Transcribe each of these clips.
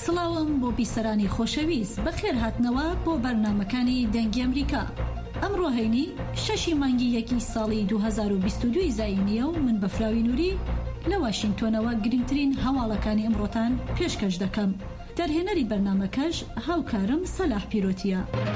سڵاوم بۆ بیسەرانی خۆشەویست بەخێر هاتنەوە بۆ بەرنامەکانی دەنگی ئەمریکا. ئەمڕۆ هەینی 6 مانگی یەکی ساڵی 2022 زاینیە و من بەفراوی نووری لە واشنگتۆنەوە گرنگترین هەواڵەکانی ئەمڕۆتان پێشکەش دەکەم. دەرهێنەری بەرنامەکەش هاوکارم سەلاح پیرۆتیە.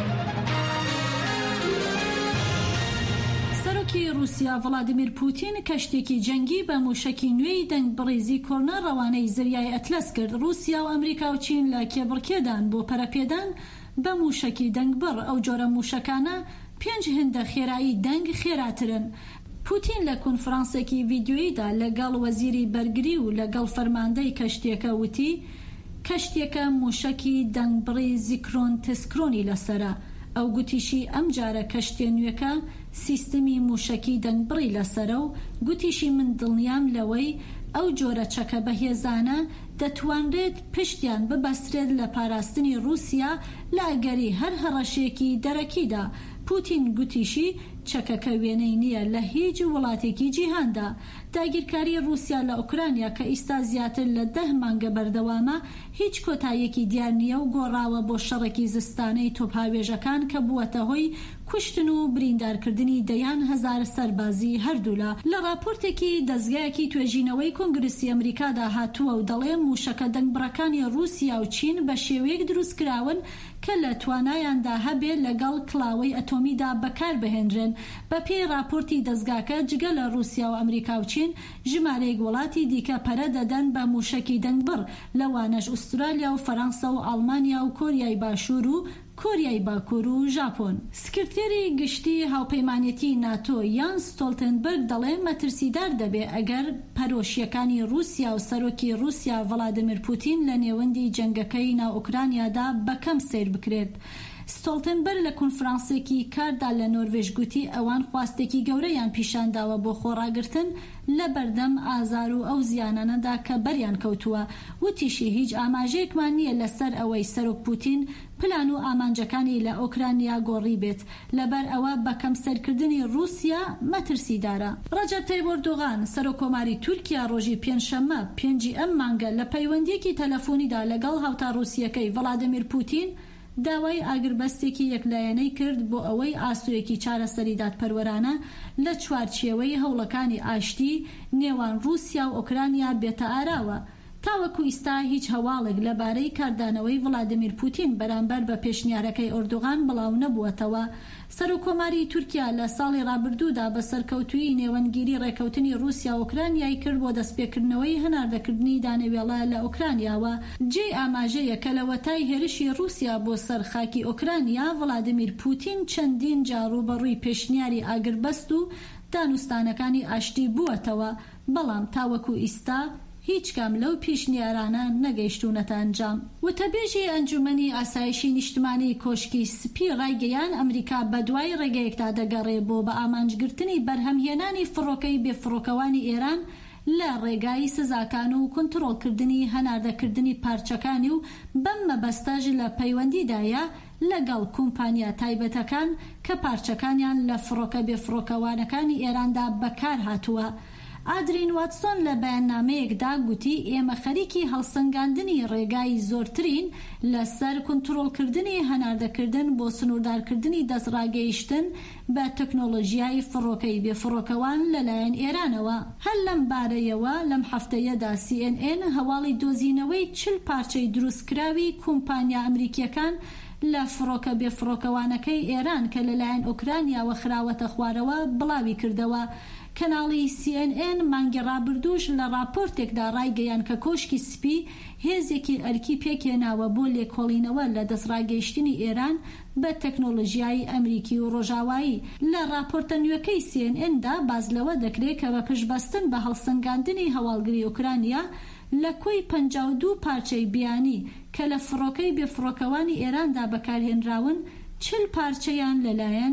سەرۆکی رووسیا ڤڵادیمیر پوتین کەشتێکی جەنگی بە موشەکی نوێی دەنگبڕیزی کۆرنا ڕەوانەی زریای ئەتلەس کرد. رووسیا و ئەمریکا و چین لە کێبڕکێدان بۆ پەرەپێدان بە موشەکی دەنگبڕ. ئەو جۆرە موشەکانە 5 هێندە خێرایی دەنگ خێراترن. پوتین لە کۆنفرانسێکی ڤیدیۆییدا لەگەڵ وەزیری بەرگری و لەگەڵ فەرماندەی کەشتێکە وتی کەشتێکە موشەکی دەنگبڕی زیکرۆن تسکرۆنی لەسەرە. ئەو گوتیشی ئەم جارە کەشتێ نوێکە سیستمی موشەکی دەنگبڕی لەسەرە و گوتیشی من دڵنیام لەوەی ئەو جۆرە چەکە بەهێزانە دەتوانرێت پشتیان ببەسترێت لە پاراستنی رووسیا لە ئەگەری هەر هەڕەشێکی دەرەکیدا. پوتین گوتیشی چەکەکە وێنەی نییە لە هیچ وڵاتێکی جیهاندا. داگیرکاری رووسیا لە ئوکرانیا کە ئیستا زیاتر لە 10 مانگە بەردەوامە هیچ کۆتاییەکی دیار نییە و گۆڕاوە بۆ شەڕێکی زستانەی تۆپهاوێژەکان کە بووەتە هۆی کوشتن و بریندارکردنی دەیان هەزار سەربازی هەردوولا. لە راپۆرتێکی دەزگایەکی توێژینەوەی کۆنگرسی ئەمریکادا هاتووە و دەڵێ موشەکە دەنگبڕەکانی رووسیا و چین بە شێوەیەک دروستکراون کە لە توانایاندا هەبێت لەگەڵ کڵاوەی ئەتۆمیدا بەکاربهێنرێن. بە پێی راپۆرتی دەزگاکە جگە لە رووسیا و ئەمریکا و چین ژمارەیەک وڵاتی دیکە پەرە دەدەن بە موشەکی دەنگبڕ، لەوانەش ئوسترالیا و فەرەنسا و ئەڵمانیا و کۆریای باشوور و کۆریای باکوور و ژاپۆن. سکرتێری گشتی هاوپەیمانیەتی ناتۆ یان ستۆلتنبەرگ دەڵێ مەترسیدار دەبێ ئەگەر پەرۆشیەکانی رووسیا و سەرۆکی رووسیا ڤڵادیمیر پوتین لە نێوەندی جەنگەکەی ناو ئوکرانیادا بەکەم سیر بکرێت. ستۆلتنبەرگ لە کۆنفرانسێکی کاردا لە نۆروێژ گوتی ئەوان خواستێکی گەورەیان پیشانداوە بۆ خۆڕاگرتن لە بەردەم ئازار و ئەو زیانانەدا کە بەریان کەوتووە. وتیشی هیچ ئاماژەیەکمان نییە لەسەر ئەوەی سەرۆک پوتین پلان و ئامانجەکانی لە ئۆکرانیا گۆڕی بێت، لەبەر ئەوە بەکەم سەرکردنی رووسیا مەترسیدارە. ڕەجەب تەیب ئەردۆغان سەرۆکۆماری تورکیا ڕۆژی پێنجشەممە 5 ئەم مانگە لە پەیوەندیەکی تەلەفۆنیدا لەگەڵ هاوتا رووسیەکەی ڤڵادیمیر پوتین داوای ئاگربەستێکی یەکلایەنەی کرد بۆ ئەوەی ئاسوویەکی چارەسەری دادپەروەرانە لە چوارچێوەی هەوڵەکانی ئاشتی نێوان رووسیا و ئۆکرانیا بێتە ئاراوە. تاوەکو ئیستا هیچ هەواڵێک لەبارەی کاردانەوەی ڤڵادیمیر پوتین بەرامبەر بە پێشنیارەکەی ئۆردۆغان بڵاو نەبووەتەوە. سەرۆکۆماری تورکیا لە ساڵی ڕابردوودا بە سەرکەوتووی نێوەنگیری ڕێکەوتنی رووسیا و ئۆکرانیای کرد بۆ دەستپێکردنەوەی هەناردەکردنی دانەوێڵە لە ئۆکرانیاوە. جێ ئاماژەیە کە لە وەتای هێرشی رووسیا بۆ سەرخاکی ئۆکرانیا ڤڵادیمیر پوتین چەندین جار ڕوبەڕووی پێشنیاری ئاگربەست و دانوستانەکانی ئاشتی بووەتەوە، بەڵام تاوەکو ئیستا هیچ کام لەو پیشنیارانە نەگەیشتوونەتە ئەنجام. وتەبێژی ئەنجومەنی ئاسایشی نیشتمانی کۆشکی سپی ڕایگەیان ئەمریکا بە دوای ڕێگەیەکدا دەگەڕێ بۆ بە ئامانجگرتنی بەرهەمهێنانی فڕۆکەی بێفڕۆکەوانی ئێران لە ڕێگای سزاکان و کۆنتڕۆڵکردنی هەناردەکردنی پارچەکانی و بەم مەبەستەش لە پەیوەندیدایە لەگەڵ کۆمپانیا تایبەتەکان کە پارچەکانیان لە فڕۆکە بێفڕۆکەوانەکانی ئێراندا بەکار هاتووە. ئادرین واتسۆن لە بەیاننامەیەکدا گوتی ئێمە خەریکی هەڵسەنگاندنی ڕێگای زۆرترین لەسەر کۆنتڕۆڵکردنی هەناردەکردن بۆ سنووردارکردنی دەستڕاگەیشتن بە تەکنۆلۆژیای فڕۆکەی بێفڕۆکەوان لەلایەن ئێرانەوە. هەر لەم بارەیەوە لەم هەفتەیەدا CNN هەواڵی دۆزینەوەی 40 پارچەی دروستکراوی کۆمپانیا ئەمریکیەکان لە فڕۆکە بێفڕۆکەوانەکەی ئێران کە لەلایەن ئۆکرانیاوە خراوەتە خوارەوە بڵاوی کردەوە. کەناڵی CNN مانگی ڕابردووش لە راپۆرتێکدا ڕایگەیان کە کۆشکی سپی هێزێکی ئەرکی پێکێناوە بۆ لێکۆڵینەوە لە دەستڕاگەیشتنی ئێران بە تەکنۆلۆژیای ئەمریکی و ڕۆژاوایی. لە راپۆرتە نوێکەی CNN دا باز لەوە دەکرێت کە بە پشتبەستن بە هەڵسەنگاندنی هەواڵگری ئوکرانیا لە کۆی 52 پارچەی بیانی کە لە فڕۆکەی بێفڕۆکەوانی ئێراندا بەکارهێنراون 40 پارچەیان لەلایەن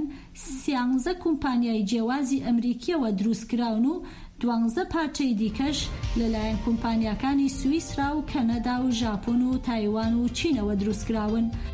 13 کۆمپانیای جیاوازی ئەمریکیەوە دروستکراون و 12 پارچەی دیکەش لەلایەن کۆمپانیاکانی سوئیسرا و کەنەدا و ژاپۆن و تایوان و چینەوە دروستکراون.